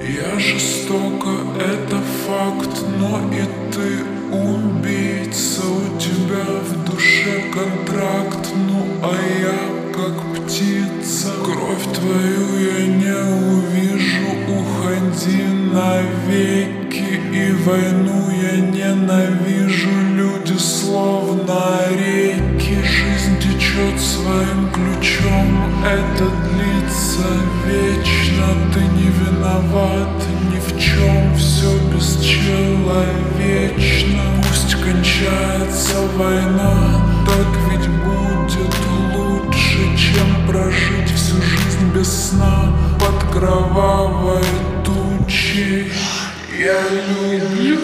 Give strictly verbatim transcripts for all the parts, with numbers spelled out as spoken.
Я жестока, это факт, но и ты убийца. У тебя в душе контракт, ну а я как птица. Кровь твою я не увижу, уходи навеки. И войну я ненавижу, люди словно реки. Жизнь течет своим ключом, это длится вечно. Ты не виноват ни в чем, все бесчеловечно. Пусть кончается война, так ведь будет лучше, чем прожить всю жизнь без сна под кровавой тучей. Я люблю.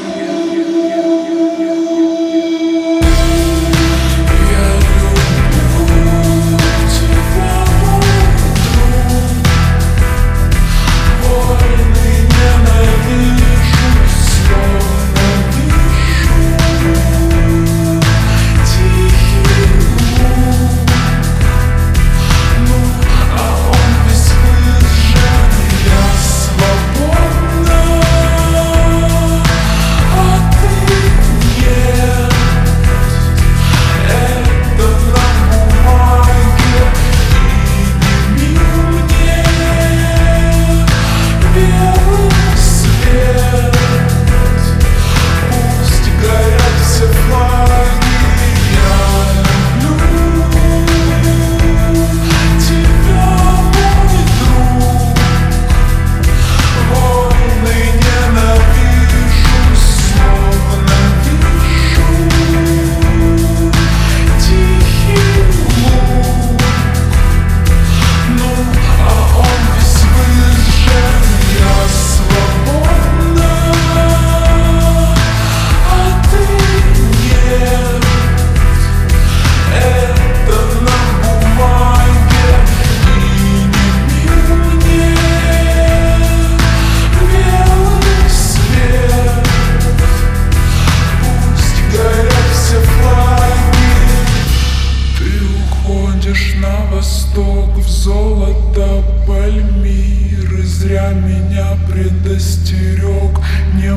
В золото Пальмиры зря меня предостерег. Не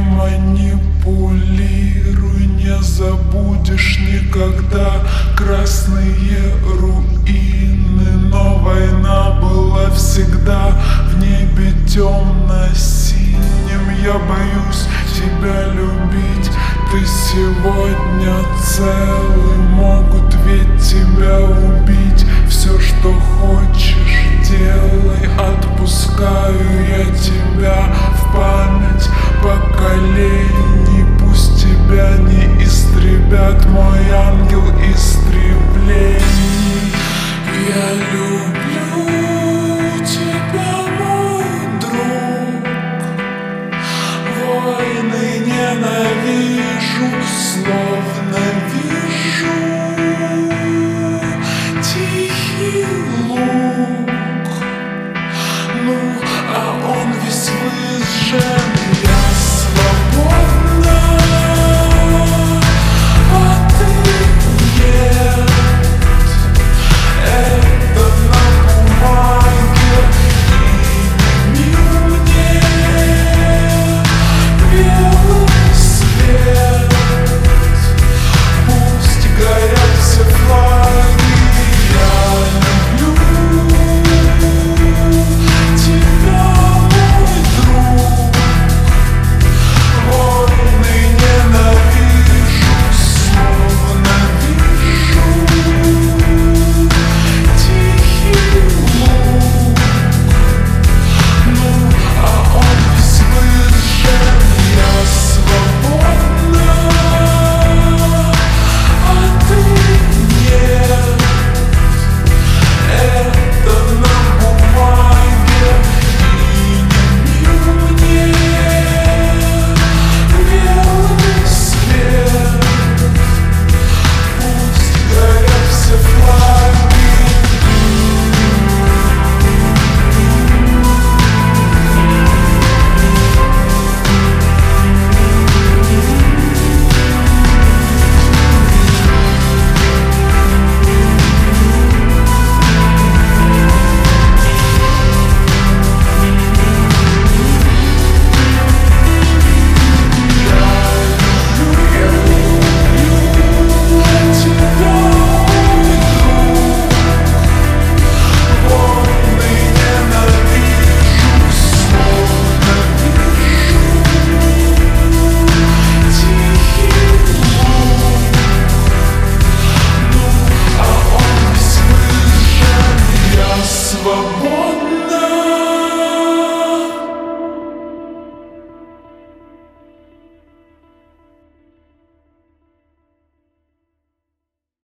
манипулируй, не забудешь никогда красные руины. Но война была всегда в небе темно-синим. Я боюсь тебя любить, ты сегодня целый. Могут ведь тебя убить, все, что хочешь, делай. Отпускаю я тебя в память поколений. Пусть тебя не истребят, мой ангел истреблений. Я люблю.